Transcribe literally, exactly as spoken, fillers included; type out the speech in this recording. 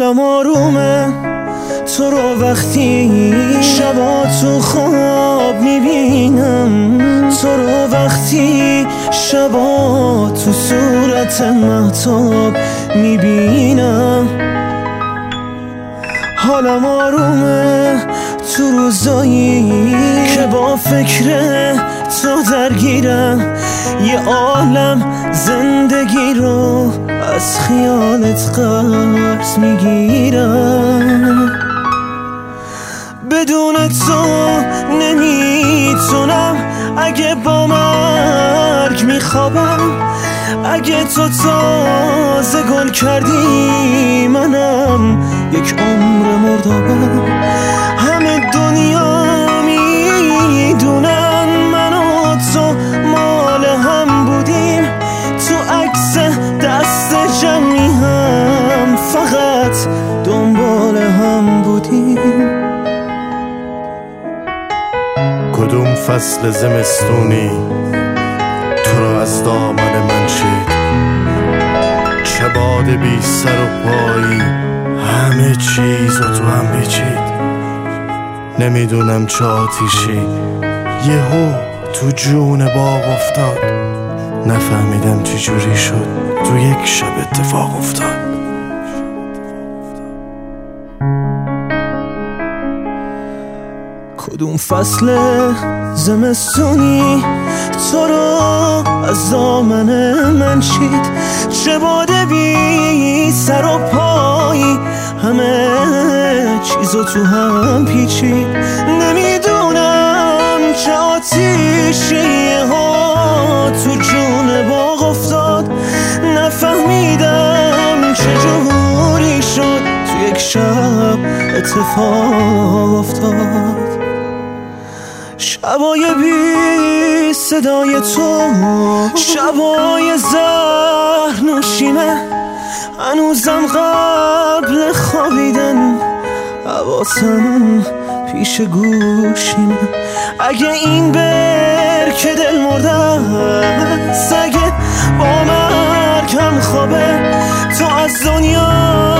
حالم آرومه تو رو وقتی شبا تو خواب میبینم، تو رو وقتی شبا تو صورت مهتاب میبینم. حالم آرومه تو روزایی که با فکر تو درگیرم، یه عالم زندگی رو از خیالت قرض میگیرم. بدون تو نمیتونم، اگه با مرگ میخوابم، اگه تو تازه گل کردی منم یک عمر مردابم. همه دنیا میدونن من و تو مال هم بودیم، تو عکس دست جمعی هم فقط دنبال هم بودیم. کدوم فصل زمستونی تو رو از دامن من چید، چه باد بی سر و پایی همه چیز رو تو هم پیچید. نمیدونم چه آتیشی یهو تو جون باغ افتاد، نفهمیدم چی جوری شد تو یک شب اتفاق افتاد. کدوم فصل زمستونی تو رو از دامن من چید، چه باده بی سر و پایی همه چیزو تو هم پیچید. نمیدونم چه آتیشی ها تو جون باغ افتاد، نفهمیدم چه جوری شد تو یک شب اتفاق افتاد. شبای بی صدای تو، شبای زهر نوشیمه، هنوزم قبل خوابیدن حواسم پیش گوشیمه. اگه این برکه دل مرده است، اگه با مرگم خوابه، تو از دنیا